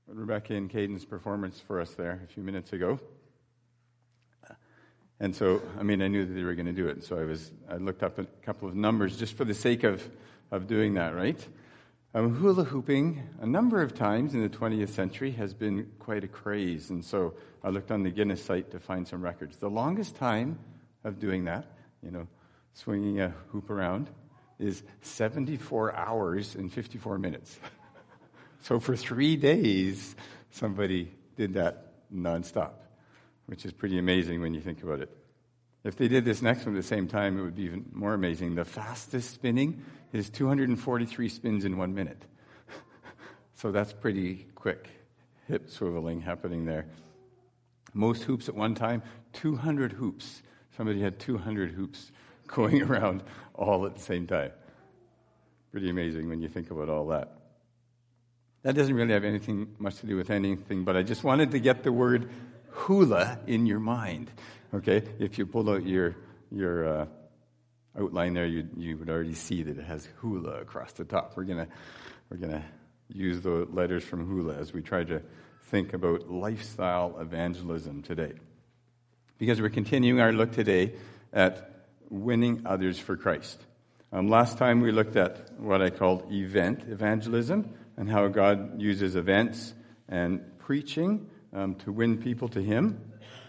Rebecca and Caden's performance for us there a few minutes ago. And so, I knew that they were going to do it. So I looked up a couple of numbers just for the sake of doing that, right? Hula hooping, a number of times in the 20th century, has been quite a craze. And so I looked on the Guinness site to find some records. The longest time of doing that, swinging a hoop around, is 74 hours and 54 minutes. So for 3 days, somebody did that nonstop, which is pretty amazing when you think about it. If they did this next one at the same time, it would be even more amazing. The fastest spinning is 243 spins in 1 minute. So that's pretty quick hip swiveling happening there. Most hoops at one time, 200 hoops. Somebody had 200 hoops going around all at the same time. Pretty amazing when you think about all that. That doesn't really have anything much to do with anything, but I just wanted to get the word hula in your mind. Okay, if you pull out your outline there, you would already see that it has hula across the top. We're gonna use the letters from hula as we try to think about lifestyle evangelism today, because we're continuing our look today at winning others for Christ. Last time we looked at what I called event evangelism and how God uses events and preaching to win people to Him.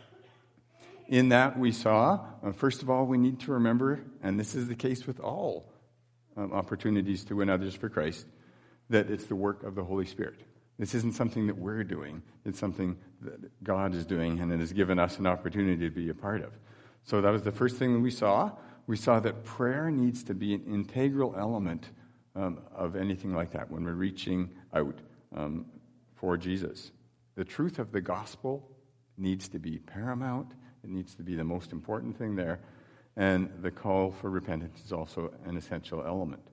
In that we saw, first of all, we need to remember, and this is the case with all opportunities to win others for Christ, that it's the work of the Holy Spirit. This isn't something that we're doing. It's something that God is doing, and it has given us an opportunity to be a part of. So that was the first thing we saw. We saw that prayer needs to be an integral element of anything like that when we're reaching out for Jesus. The truth of the gospel needs to be paramount. It needs to be the most important thing there. And the call for repentance is also an essential element.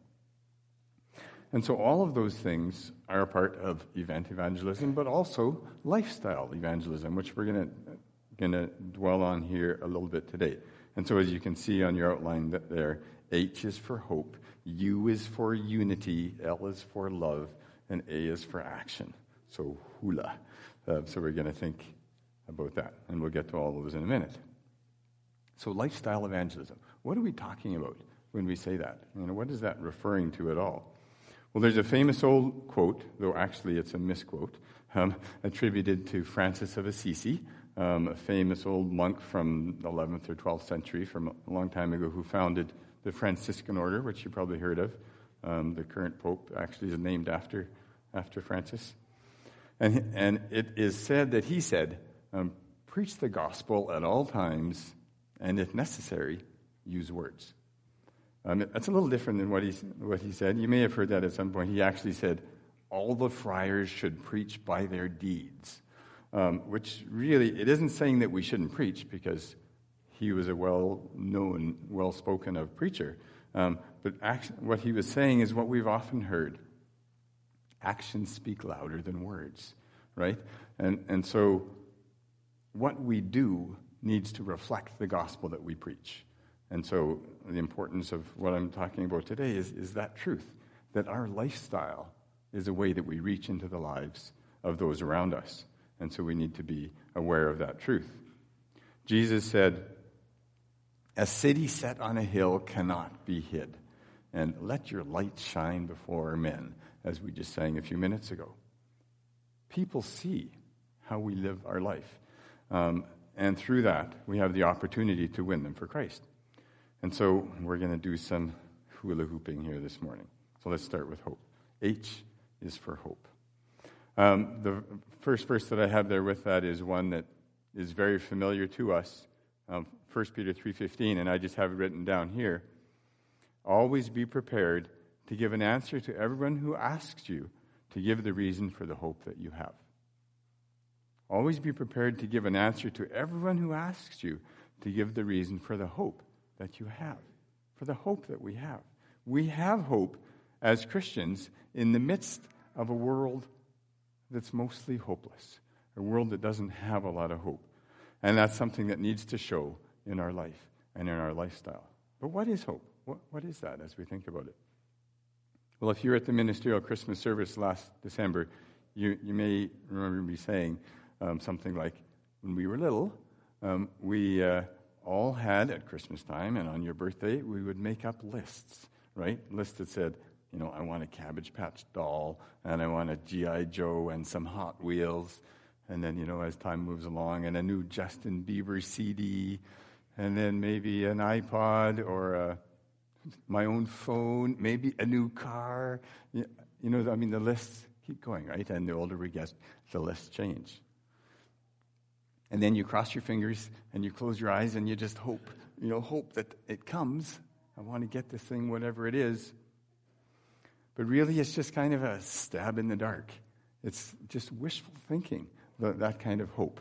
And so all of those things are a part of event evangelism, but also lifestyle evangelism, which we're going to dwell on here a little bit today. And so as you can see on your outline there, H is for hope, U is for unity, L is for love, and A is for action. So hula. So we're going to think about that, and we'll get to all of those in a minute. So lifestyle evangelism. What are we talking about when we say that? What is that referring to at all? Well, there's a famous old quote, though actually it's a misquote, attributed to Francis of Assisi, a famous old monk from the 11th or 12th century, from a long time ago, who founded the Franciscan order, which you probably heard of. The current pope actually is named after Francis. And it is said that he said, preach the gospel at all times, and if necessary, use words. That's a little different than what he said. You may have heard that at some point. He actually said, all the friars should preach by their deeds, which really, it isn't saying that we shouldn't preach, because he was a well-known, well-spoken of preacher. But what he was saying is what we've often heard. Actions speak louder than words, right? And so what we do needs to reflect the gospel that we preach. And so the importance of what I'm talking about today is that truth, that our lifestyle is a way that we reach into the lives of those around us. And so we need to be aware of that truth. Jesus said, a city set on a hill cannot be hid. And let your light shine before men, as we just sang a few minutes ago. People see how we live our life. And through that, we have the opportunity to win them for Christ. And so we're going to do some hula hooping here this morning. So let's start with hope. H is for hope. The first verse that I have there with that is one that is very familiar to us, 1 Peter 3:15, and I just have it written down here. Always be prepared to give an answer to everyone who asks you to give the reason for the hope that you have. Always be prepared to give an answer to everyone who asks you to give the reason for the hope that you have, for the hope that we have. We have hope as Christians in the midst of a world that's mostly hopeless, a world that doesn't have a lot of hope. And that's something that needs to show in our life and in our lifestyle. But what is hope? What is that as we think about it? Well, if you were at the ministerial Christmas service last December, You may remember me saying something like, when we were little, we all had at Christmas time and on your birthday, we would make up lists, right? Lists that said, I want a Cabbage Patch doll, and I want a G.I. Joe and some Hot Wheels. And then, as time moves along, and a new Justin Bieber CD, and then maybe an iPod or my own phone, maybe a new car. The lists keep going, right? And the older we get, the lists change. And then you cross your fingers and you close your eyes and you just hope that it comes. I want to get this thing, whatever it is. But really, it's just kind of a stab in the dark. It's just wishful thinking, that kind of hope.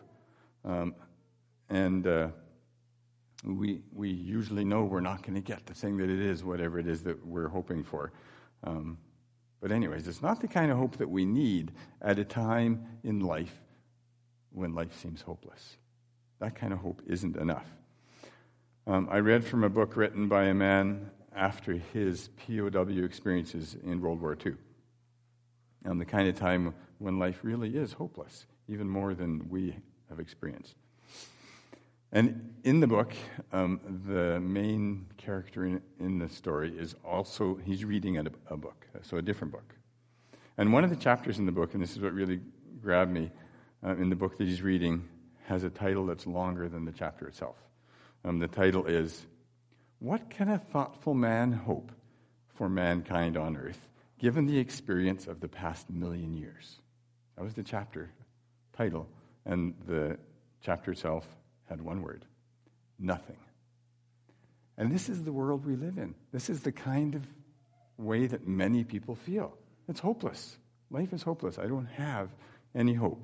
We usually know we're not going to get the thing that it is, whatever it is that we're hoping for. But anyways, it's not the kind of hope that we need at a time in life when life seems hopeless. That kind of hope isn't enough. I read from a book written by a man after his POW experiences in World War II. The kind of time when life really is hopeless, even more than we have experienced. And in the book, the main character in the story is also, he's reading a book, so a different book. And one of the chapters in the book, and this is what really grabbed me, in the book that he's reading, has a title that's longer than the chapter itself. The title is, "What Can a Thoughtful Man Hope for Mankind on Earth, Given the Experience of the Past Million Years?" That was the chapter title, and the chapter itself had one word: nothing. And this is the world we live in. This is the kind of way that many people feel. It's hopeless. Life is hopeless. I don't have any hope.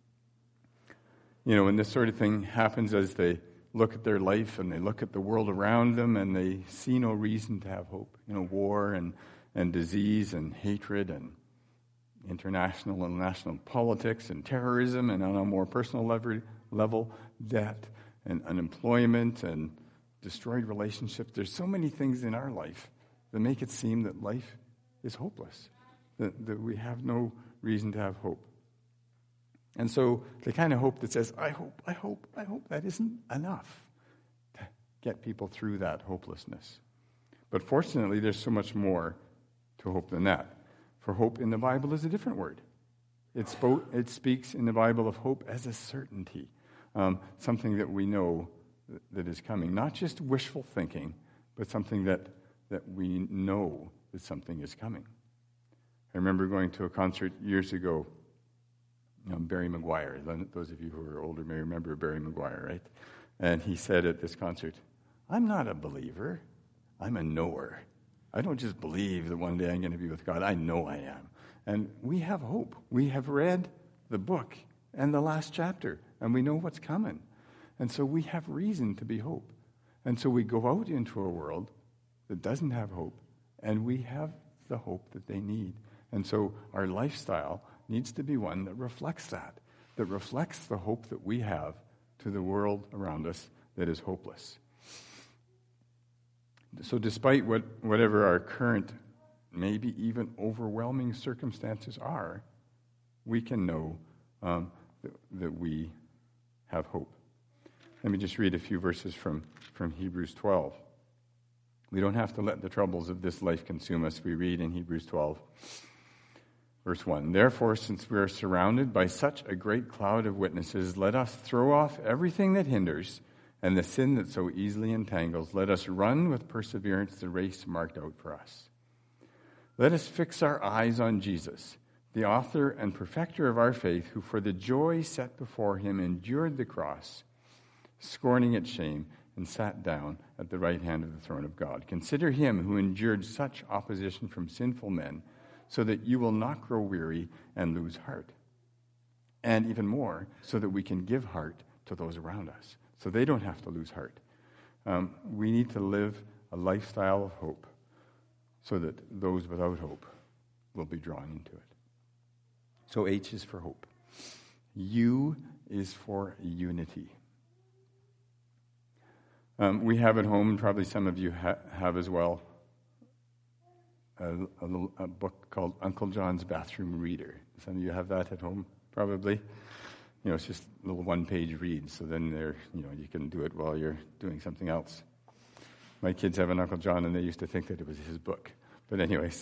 When this sort of thing happens, as they look at their life and they look at the world around them and they see no reason to have hope. War and disease and hatred and international and national politics and terrorism, and on a more personal level, debt and unemployment and destroyed relationships. There's so many things in our life that make it seem that life is hopeless, that we have no reason to have hope. And so the kind of hope that says, I hope, that isn't enough to get people through that hopelessness. But fortunately, there's so much more to hope than that. For hope in the Bible is a different word. It speaks in the Bible of hope as a certainty, something that we know that is coming. Not just wishful thinking, but something that we know that something is coming. I remember going to a concert years ago. Barry Maguire. Those of you who are older may remember Barry Maguire, right? And he said at this concert, "I'm not a believer, I'm a knower. I don't just believe that one day I'm going to be with God. I know I am." And we have hope. We have read the book and the last chapter, and we know what's coming. And so we have reason to be hope. And so we go out into a world that doesn't have hope, and we have the hope that they need. And so our lifestyle needs to be one that reflects that reflects the hope that we have to the world around us that is hopeless. So despite whatever our current, maybe even overwhelming circumstances are, we can know that we have hope. Let me just read a few verses from Hebrews 12. We don't have to let the troubles of this life consume us. We read in Hebrews 12, verse 1, "Therefore, since we are surrounded by such a great cloud of witnesses, let us throw off everything that hinders and the sin that so easily entangles. Let us run with perseverance the race marked out for us. Let us fix our eyes on Jesus, the author and perfecter of our faith, who for the joy set before him endured the cross, scorning its shame, and sat down at the right hand of the throne of God. Consider him who endured such opposition from sinful men, so that you will not grow weary and lose heart. And even more, so that we can give heart to those around us, so they don't have to lose heart. We need to live a lifestyle of hope, so that those without hope will be drawn into it. So H is for hope. U is for unity. We have at home, and probably some of you have as well, a book called Uncle John's Bathroom Reader. Some of you have that at home, probably. It's just little one-page reads, so then you can do it while you're doing something else. My kids have an Uncle John, and they used to think that it was his book. But anyways,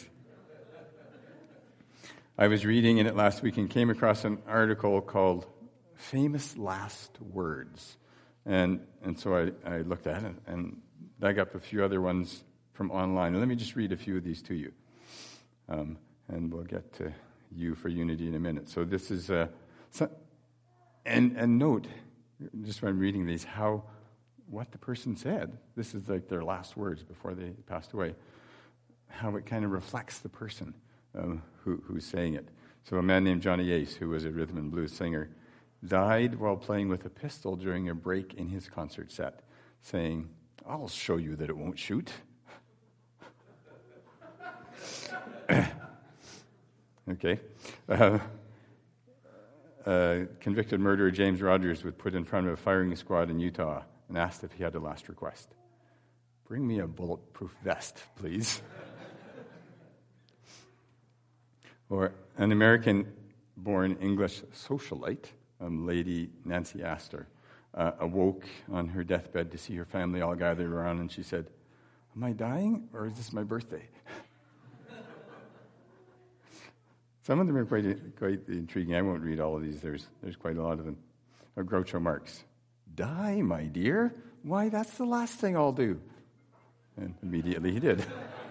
I was reading in it last week and came across an article called Famous Last Words. And so I looked at it and dug up a few other ones from online. And let me just read a few of these to you. And we'll get to you for unity in a minute. So this is... And note, just when I'm reading these, what the person said. This is like their last words before they passed away. How it kind of reflects the person who's saying it. So a man named Johnny Ace, who was a rhythm and blues singer, died while playing with a pistol during a break in his concert set, saying, "I'll show you that it won't shoot." Okay. Convicted murderer James Rogers was put in front of a firing squad in Utah and asked if he had a last request. "Bring me a bulletproof vest, please." Or an American-born English socialite, Lady Nancy Astor, awoke on her deathbed to see her family all gathered around, and she said, "Am I dying, or is this my birthday?" Some of them are quite intriguing. I won't read all of these. There's quite a lot of them. Or Groucho Marx. "Die, my dear? Why, that's the last thing I'll do." And immediately he did.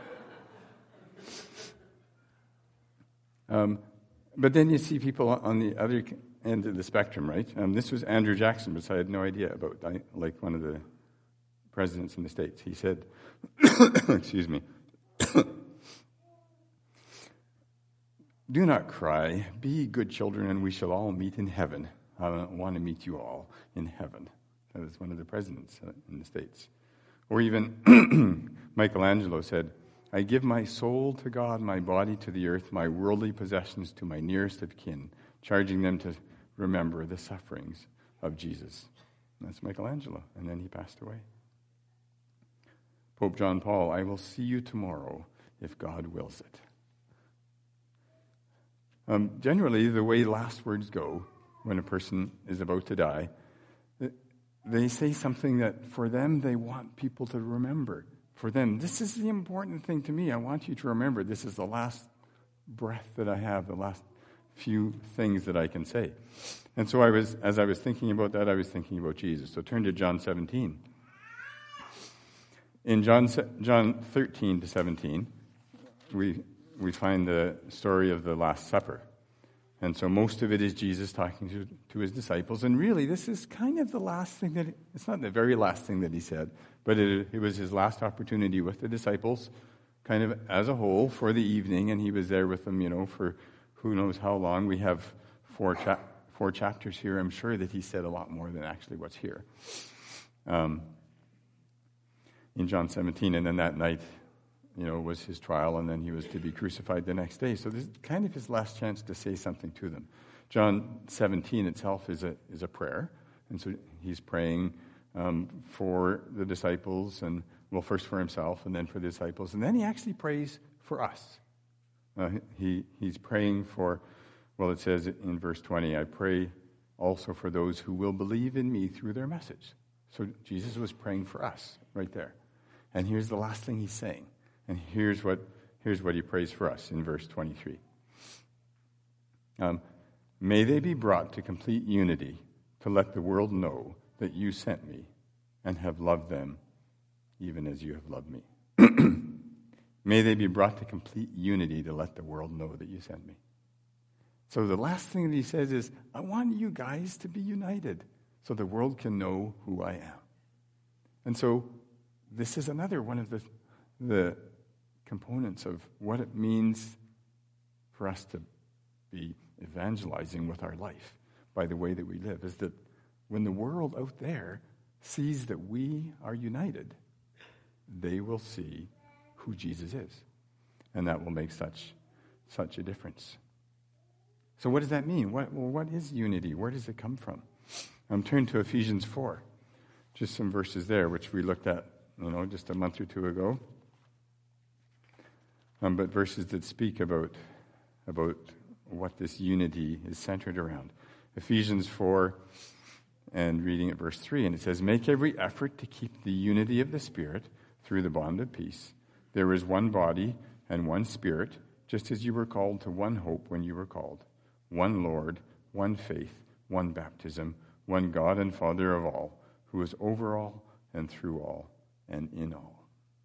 But then you see people on the other end of the spectrum, right? This was Andrew Jackson, but I had no idea about, like, one of the presidents in the States. He said, excuse me, "Do not cry. Be good children, and we shall all meet in heaven. I want to meet you all in heaven." That was one of the presidents in the States. Or even Michelangelo said, "I give my soul to God, my body to the earth, my worldly possessions to my nearest of kin, charging them to remember the sufferings of Jesus." And that's Michelangelo. And then he passed away. Pope John Paul, "I will see you tomorrow if God wills it." Generally, the way last words go when a person is about to die, they say something that for them they want people to remember. For them, this is the important thing to me. I want you to remember this is the last breath that I have, the last few things that I can say. And so as I was thinking about that, I was thinking about Jesus. So turn to John 17. In John 13 to 17, we find the story of the Last Supper. And so most of it is Jesus talking to his disciples. And really, this is kind of the last thing it's not the very last thing that he said, but it was his last opportunity with the disciples, kind of as a whole, for the evening. And he was there with them, for who knows how long. We have four chapters here. I'm sure that he said a lot more than actually what's here. In John 17, and then that night, was his trial, and then he was to be crucified the next day. So this is kind of his last chance to say something to them. John 17 itself is a prayer, and so he's praying for the disciples, and first for himself, and then for the disciples, and then he actually prays for us. He's praying for, it says in verse 20, "I pray also for those who will believe in me through their message." So Jesus was praying for us right there. And here's the last thing he's saying. And here's what he prays for us in verse 23. "May they be brought to complete unity to let the world know that you sent me and have loved them even as you have loved me." May they be brought to complete unity to let the world know that you sent me. So the last thing that he says is, I want you guys to be united so the world can know who I am. And so this is another one of the components of what it means for us to be evangelizing with our life by the way that we live, is that when the world out there sees that we are united, they will see who Jesus is. And that will make such a difference. So what does that mean? What is unity? Where does it come from? Turn to Ephesians 4. Just some verses there, which we looked at, just a month or two ago. But verses that speak about what this unity is centered around. Ephesians 4, and reading at verse 3, and it says, "Make every effort to keep the unity of the Spirit through the bond of peace. There is one body and one Spirit, just as you were called to one hope when you were called. One Lord, one faith, one baptism, one God and Father of all, who is over all and through all and in all."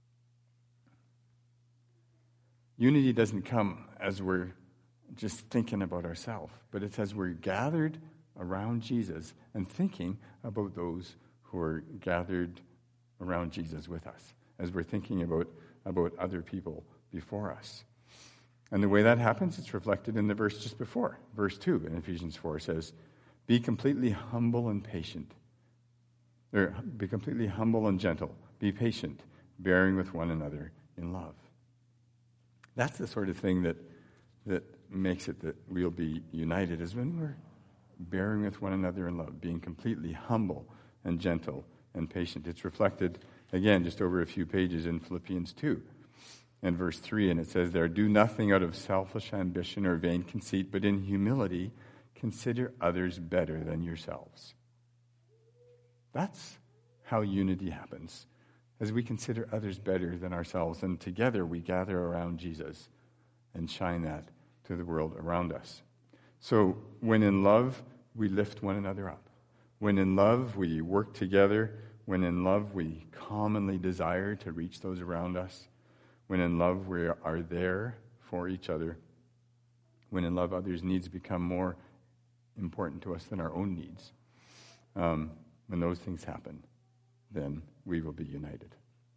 Unity doesn't come as we're just thinking about ourselves, but it's as we're gathered around Jesus and thinking about those who are gathered around Jesus with us, as we're thinking about other people before us. And the way that happens, it's reflected in the verse just before. Verse 2 in Ephesians 4 says, "Be completely humble and patient." Or, be completely humble and gentle. Be patient, bearing with one another in love. That's the sort of thing that makes it that we'll be united, is when we're bearing with one another in love, being completely humble and gentle and patient. It's reflected, again, just over a few pages in Philippians 2 and verse 3, and it says there, "Do nothing out of selfish ambition or vain conceit, but in humility consider others better than yourselves." That's how unity happens, as we consider others better than ourselves, and together we gather around Jesus and shine that to the world around us. So when in love, we lift one another up. When in love, we work together. When in love, we commonly desire to reach those around us. When in love, we are there for each other. When in love, others' needs become more important to us than our own needs. When those things happen, then we will be united.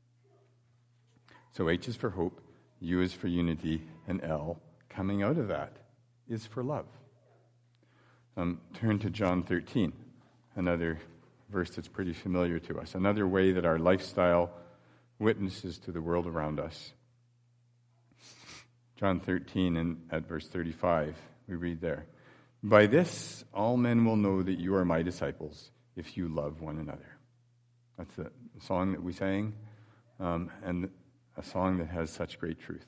So H is for hope, U is for unity, and L, coming out of that, is for love. Turn to John 13, another verse that's pretty familiar to us, another way that our lifestyle witnesses to the world around us. John 13 and at verse 35, we read there, "By this all men will know that you are my disciples, if you love one another." That's the song that we sang, and a song that has such great truth.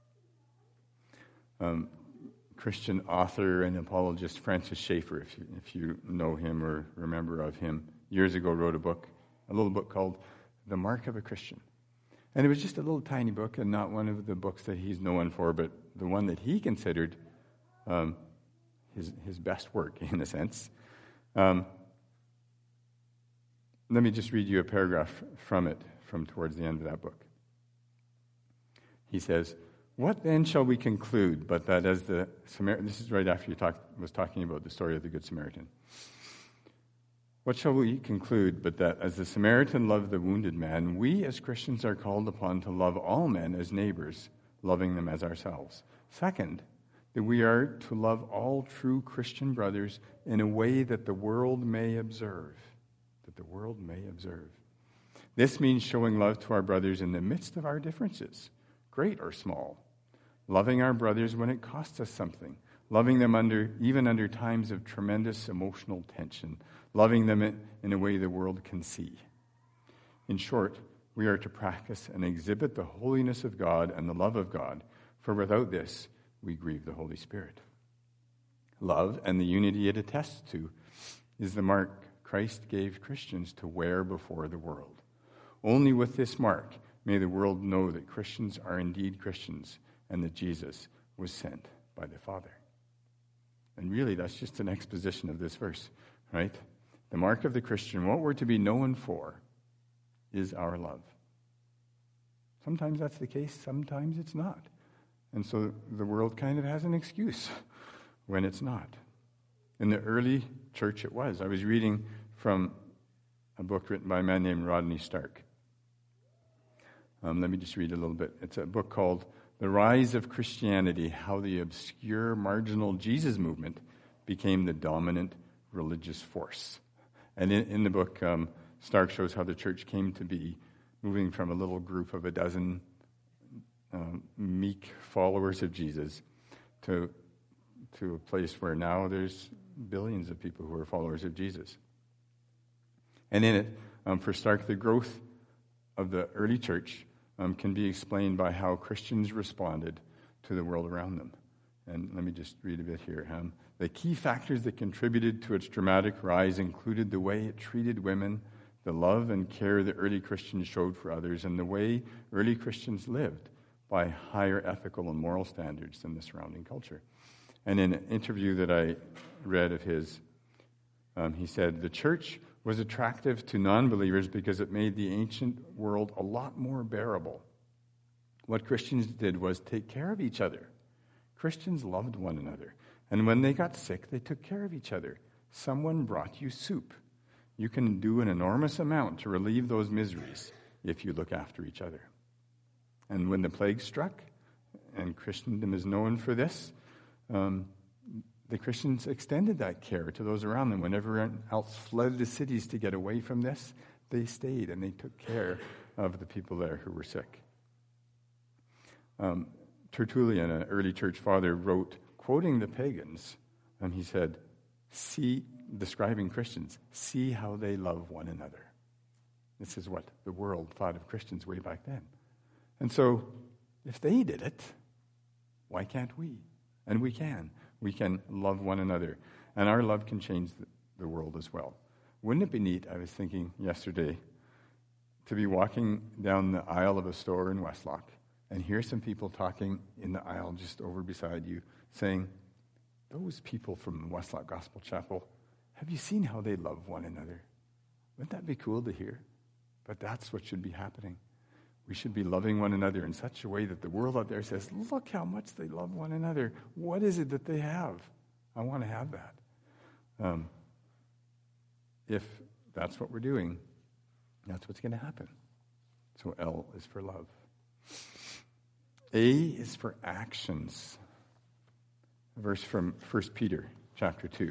Christian author and apologist Francis Schaeffer, if you know him or remember of him, years ago wrote a little book called The Mark of a Christian. And it was just a little tiny book, and not one of the books that he's known for, but the one that he considered his best work, in a sense. Let me just read you a paragraph from it, from towards the end of that book. He says, "What then shall we conclude but that as the Samaritan..." This is right after was talking about the story of the Good Samaritan. "What shall we conclude but that as the Samaritan loved the wounded man, we as Christians are called upon to love all men as neighbors, loving them as ourselves. Second, that we are to love all true Christian brothers in a way that the world may observe." That the world may observe. This means showing love to our brothers in the midst of our differences, great or small. Loving our brothers when it costs us something. Loving them even under times of tremendous emotional tension. Loving them in a way the world can see. In short, we are to practice and exhibit the holiness of God and the love of God, for without this, we grieve the Holy Spirit. Love and the unity it attests to is the mark Christ gave Christians to wear before the world. Only with this mark may the world know that Christians are indeed Christians and that Jesus was sent by the Father. And really, that's just an exposition of this verse, right? The mark of the Christian, what we're to be known for, is our love. Sometimes that's the case, sometimes it's not. And so the world kind of has an excuse when it's not. In the early church, it was. I was reading from a book written by a man named Rodney Stark. Let me just read a little bit. It's a book called The Rise of Christianity, How the Obscure Marginal Jesus Movement Became the Dominant Religious Force. And in the book, Stark shows how the church came to be, moving from a little group of a dozen meek followers of Jesus to a place where now there's billions of people who are followers of Jesus. And in it, for Stark, the growth of the early church can be explained by how Christians responded to the world around them. And let me just read a bit here. The key factors that contributed to its dramatic rise included the way it treated women, the love and care that early Christians showed for others, and the way early Christians lived by higher ethical and moral standards than the surrounding culture. And in an interview that I read of his, he said, the church was attractive to non-believers because it made the ancient world a lot more bearable. What Christians did was take care of each other. Christians loved one another. And when they got sick, they took care of each other. Someone brought you soup. You can do an enormous amount to relieve those miseries if you look after each other. And when the plague struck, and Christendom is known for this, the Christians extended that care to those around them. When everyone else fled the cities to get away from this, they stayed and they took care of the people there who were sick. Tertullian, an early church father, wrote, quoting the pagans, and he said, describing Christians, see how they love one another. This is what the world thought of Christians way back then. And so, if they did it, why can't we? And we can. We can love one another. And our love can change the world as well. Wouldn't it be neat, I was thinking yesterday, to be walking down the aisle of a store in Westlock and hear some people talking in the aisle just over beside you, saying, those people from Westlock Gospel Chapel, have you seen how they love one another? Wouldn't that be cool to hear? But that's what should be happening. We should be loving one another in such a way that the world out there says, look how much they love one another. What is it that they have? I want to have that. If that's what we're doing, that's what's going to happen. So L is for love. A is for actions. A verse from 1 Peter chapter 2.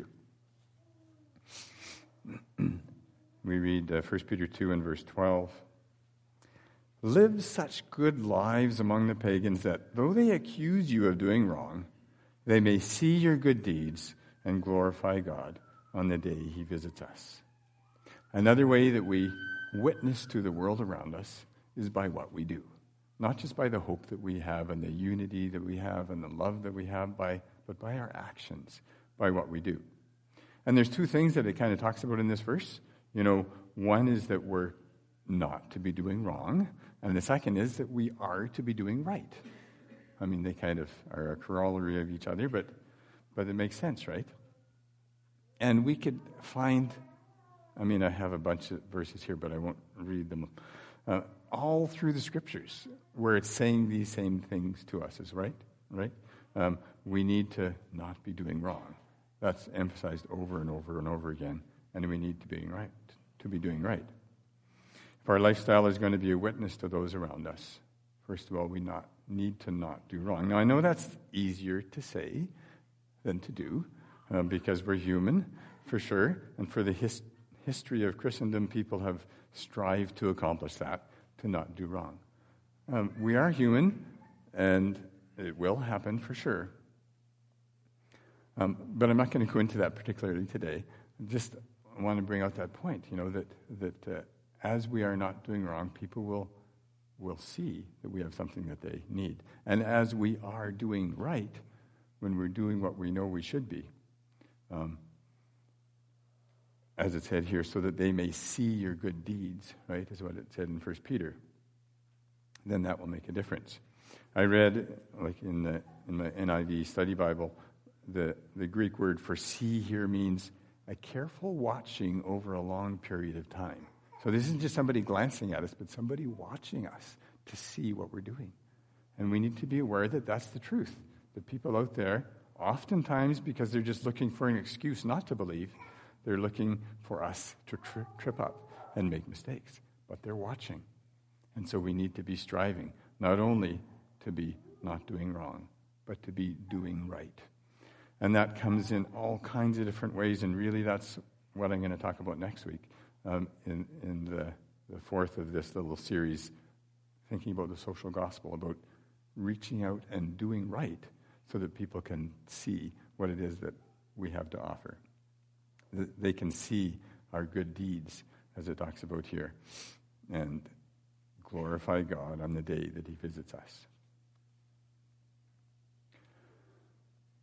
We read 1 Peter 2 and verse 12. Live such good lives among the pagans that, though they accuse you of doing wrong, they may see your good deeds and glorify God on the day he visits us. Another way that we witness to the world around us is by what we do. Not just by the hope that we have and the unity that we have and the love that we have, but by our actions, by what we do. And there's two things that it kind of talks about in this verse. One is that we're not to be doing wrong, and the second is that we are to be doing right. I mean, they kind of are a corollary of each other, but it makes sense, right? And we could find, I have a bunch of verses here, but I won't read them all through the scriptures where it's saying these same things to us, is right? We need to not be doing wrong. That's emphasized over and over and over again, and we need to be doing right. If our lifestyle is going to be a witness to those around us, first of all, we need to not do wrong. Now, I know that's easier to say than to do, because we're human, for sure, and for the history of Christendom, people have strived to accomplish that, to not do wrong. We are human, and it will happen for sure. But I'm not going to go into that particularly today. Just want to bring out that point, that as we are not doing wrong, people will see that we have something that they need. And as we are doing right, when we're doing what we know we should be, as it said here, so that they may see your good deeds, right, is what it said in 1 Peter. Then that will make a difference. I read, like in my NIV study Bible, the Greek word for see here means a careful watching over a long period of time. So this isn't just somebody glancing at us, but somebody watching us to see what we're doing. And we need to be aware that that's the truth. The people out there, oftentimes because they're just looking for an excuse not to believe, they're looking for us to trip up and make mistakes. But they're watching. And so we need to be striving, not only to be not doing wrong, but to be doing right. And that comes in all kinds of different ways, and really that's what I'm going to talk about next week in the fourth of this little series, thinking about the social gospel, about reaching out and doing right so that people can see what it is that we have to offer. They can see our good deeds, as it talks about here, and glorify God on the day that he visits us.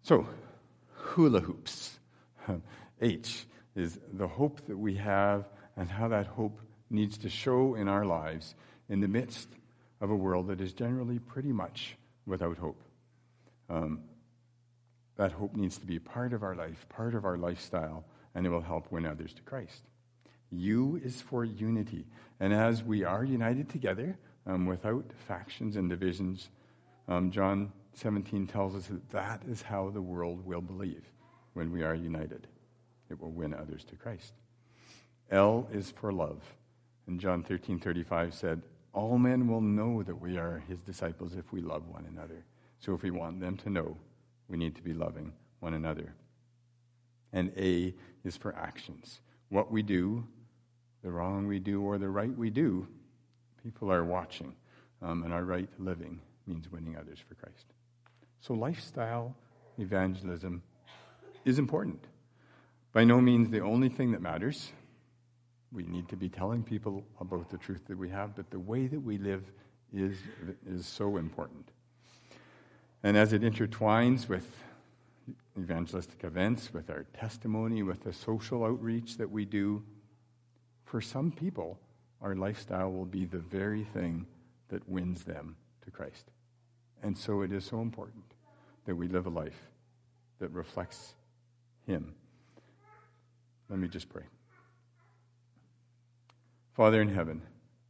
So, hula hoops. H is the hope that we have and how that hope needs to show in our lives in the midst of a world that is generally pretty much without hope. That hope needs to be part of our life, part of our lifestyle, and it will help win others to Christ. U is for unity. And as we are united together, without factions and divisions, John 17 tells us that that is how the world will believe when we are united. It will win others to Christ. L is for love. And John 13:35 said, all men will know that we are his disciples if we love one another. So if we want them to know, we need to be loving one another. And A is for actions. What we do, the wrong we do, or the right we do, people are watching. And our right living means winning others for Christ. So lifestyle evangelism is important. By no means the only thing that matters. We need to be telling people about the truth that we have, but the way that we live is so important. And as it intertwines with evangelistic events, with our testimony, with the social outreach that we do, for some people, our lifestyle will be the very thing that wins them to Christ. And so it is so important that we live a life that reflects him. Let me just pray. Father in heaven,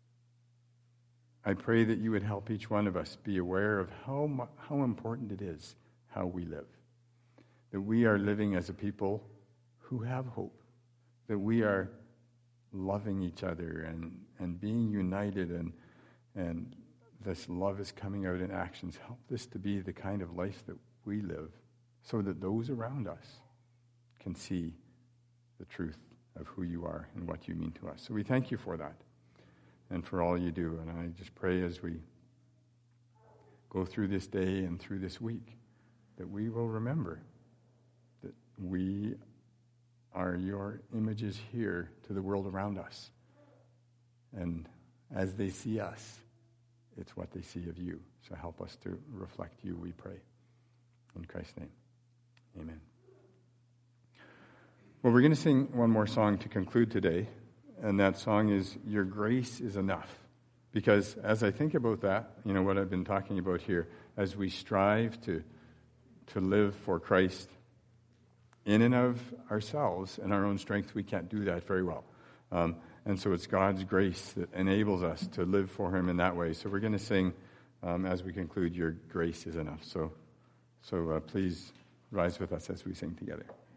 I pray that you would help each one of us be aware of how important it is how we live. That we are living as a people who have hope. That we are loving each other and being united, and this love is coming out in actions. Help this to be the kind of life that we live so that those around us can see the truth of who you are and what you mean to us. So we thank you for that and for all you do. And I just pray as we go through this day and through this week that we will remember that we are your images here to the world around us. And as they see us, it's what they see of you. So help us to reflect you, we pray. In Christ's name, amen. Well, we're going to sing one more song to conclude today, and that song is Your Grace is Enough. Because as I think about that, what I've been talking about here, as we strive to live for Christ in and of ourselves and our own strength, we can't do that very well. And so it's God's grace that enables us to live for him in that way. So we're going to sing, as we conclude, Your Grace is Enough. So please rise with us as we sing together.